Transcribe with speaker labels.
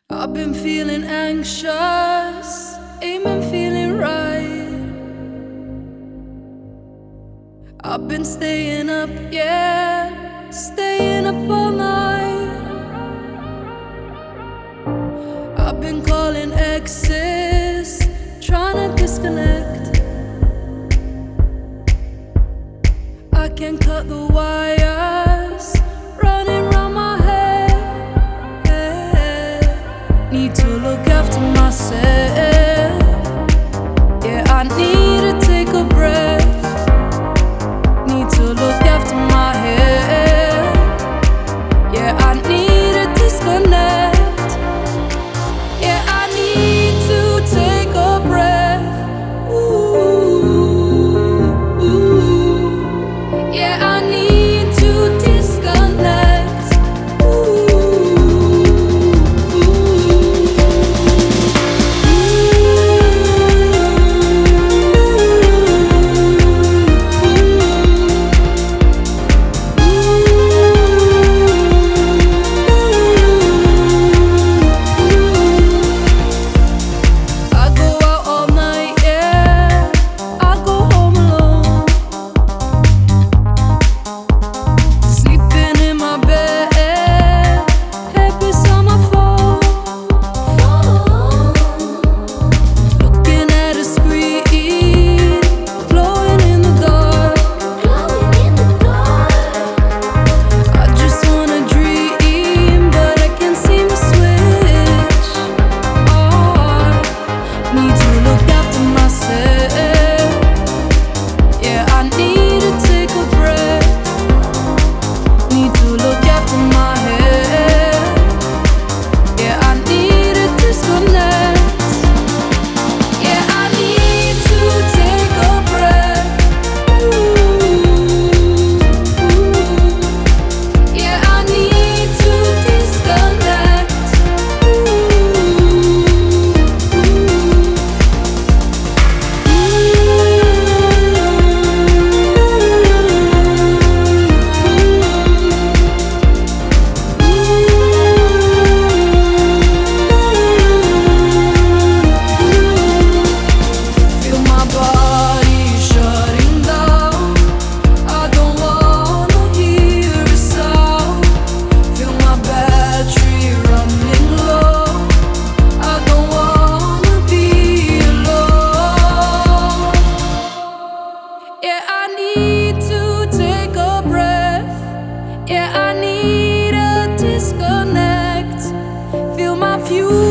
Speaker 1: I've been feeling anxious, ain't been feeling right. I've been staying up, yeah, staying up all night. I've been calling exes, trying to disconnect. I can't cut the wires running round my head. Need to look after myself. Yeah, I need to take a breath. Need to look after my head. Yeah, I need to disconnect. Yeah, I need to take a breath. Ooh, ooh. Yeah, I need to disconnect. Ooh, yeah, I need to take a breath. Yeah, I need a disconnect. Feel my view.